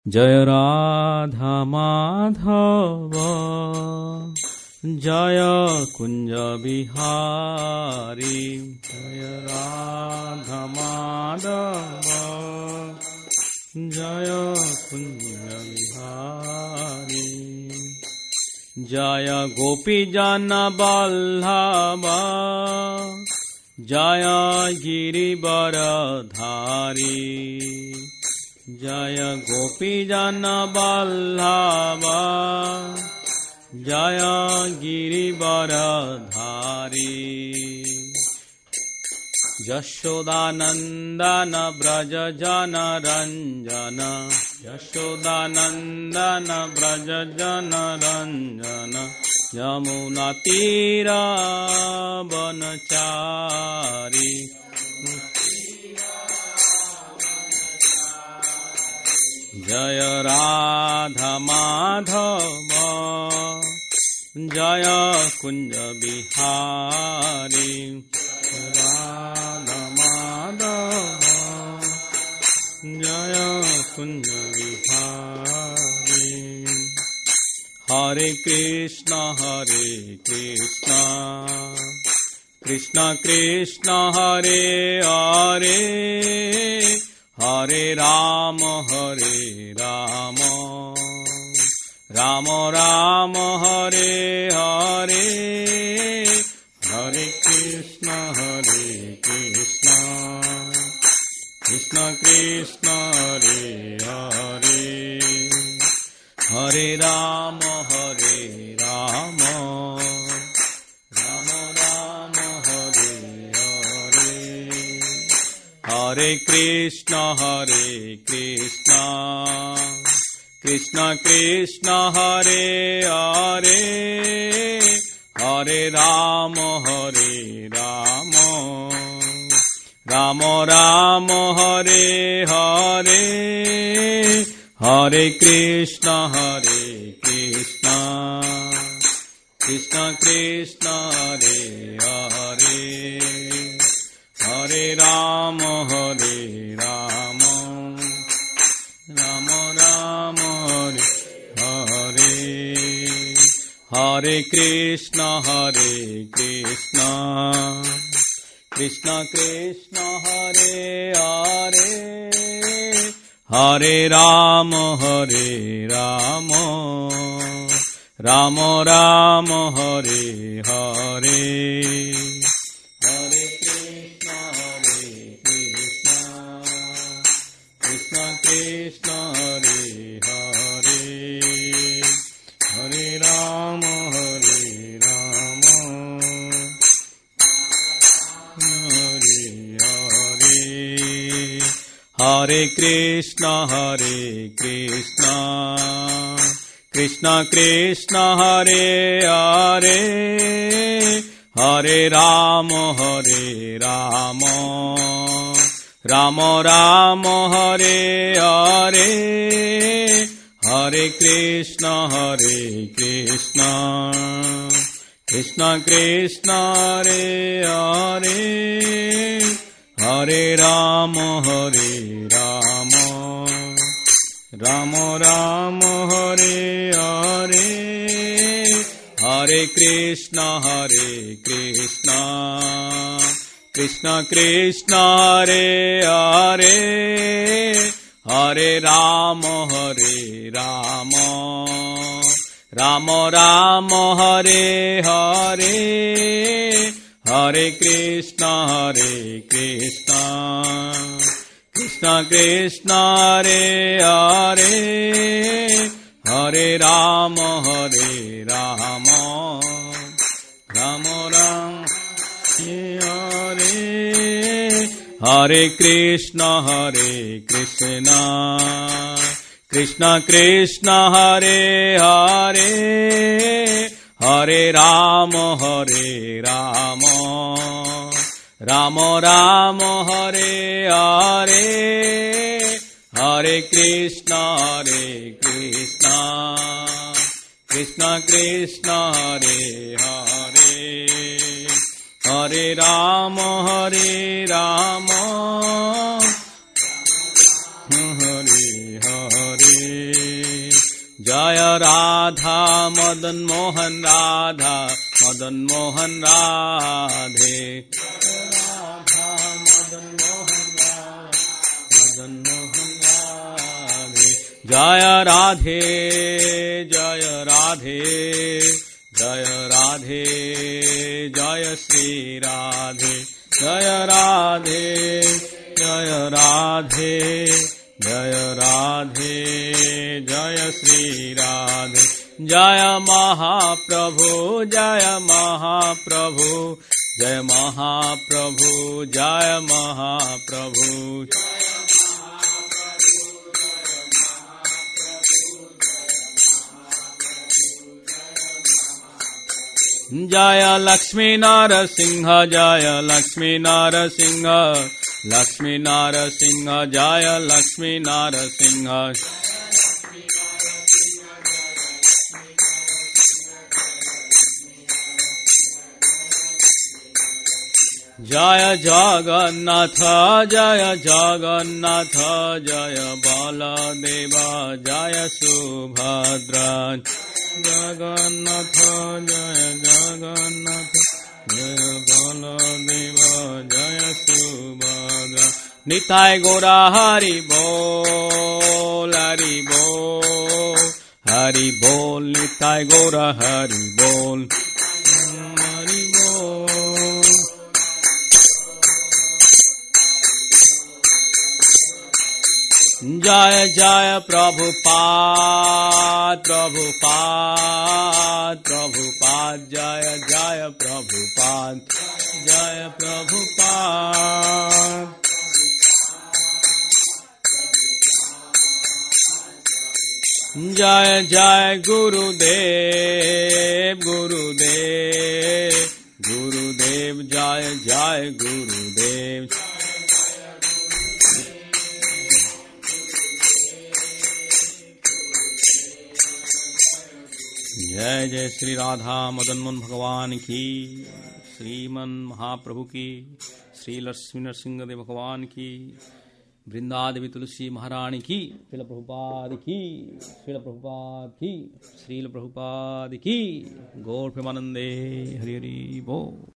জয় রাধা মাধব জয় কুঞ্জ বিহারী জয় রাধা মাধব জয় কুঞ্জ বিহারী জয় গোপীজন বল্লভ জয় গিরিবরধারী জয় গোপীজন বল্লভ জয় গিরিবরধারী যশোদানন্দন ব্রজ জন রঞ্জন যশোদানন্দন ব্রজ জন রঞ্জন যমুনা তীর বনচারী জয় রাধা মাধব জয় কুঞ্জ বিহারী রাধা মাধব জয় কুঞ্জ বিহারী হরে কৃষ্ণ কৃষ্ণ কৃষ্ণ হরে হরে হরে রাম রাম রাম হরে হরে হরে কৃষ্ণ কৃষ্ণ কৃষ্ণ হরে হরে হরে রাম রাম রাম হরে হরে হরে কৃষ্ণ কৃষ্ণ কৃষ্ণ হরে হরে হরে রাম রাম রাম হরে হরে হরে কৃষ্ণ কৃষ্ণ কৃষ্ণ হরে হরে হরে রাম রাম রাম হরে হরে হরে কৃষ্ণ কৃষ্ণ কৃষ্ণ হরে হরে হরে রাম রাম রাম হরে হরে হরে কৃষ্ণ কৃষ্ণ কৃষ্ণ হরে হরে হরে রাম রাম হরে হরে হরে কৃষ্ণ কৃষ্ণ কৃষ্ণ হরে হরে হরে রাম রাম রাম হরে হরে হরে কৃষ্ণ কৃষ্ণ কৃষ্ণ হরে হরে হরে রাম রাম রাম হরে হরে হরে কৃষ্ণ কৃষ্ণ কৃষ্ণ হরে হরে হরে রাম রাম হরে হরে হরে কৃষ্ণ কৃষ্ণ কৃষ্ণ হরে হরে হরে রাম রাম রাম হরে হরে কৃষ্ণ কৃষ্ণ হরে হরে হরে রাম রাম হরে হরে হরে কৃষ্ণ কৃষ্ণ কৃষ্ণ হরে হরে হরে রাম হরে হরে जय राधा मदन मोहन राधा मदन मोहन राधे राधा मदन मोहन मदन मोहन राधे जय राधे जय राधे जय राधे जय श्री राधे जय राधे जय राधे जय राधे जय श्री राधे जय महाप्रभु जय महाप्रभु जय महाप्रभु जय महाप्रभु जय लक्ष्मी नरसिंह जय लक्ष्मी नरसिंह लक्ष्मी नरसिंह जय लक्ष्मी नरसिंह जय जगन्नाथ जय जगन्नाथ जय बलदेव जय सुभद्रा जगन्नाथ जय जगन्नाथ जय बलदेव जय सुभद्रा निताय गौरा हरि बोल हरि बोल हरि बोल निताय गौरा हरि बोल हरि बोल जय जय प्रभुपाद प्रभुपाद प्रभुपाद जय जय प्रभुपाद जय प्रभुपाद जय जय गुरुदेव गुरुदेव गुरुदेव जय जय गुरुदेव जय जय श्री राधा मदन मोहन भगवान की श्रीमन महाप्रभु की श्री लक्ष्मी नरसिंहदेव भगवान की वृंदादेवी तुलसी महारानी की श्रील प्रभुपाद की श्रील प्रभुपाद की श्रील प्रभुपाद की गौर प्रेमानंदे हरि हरि बोल।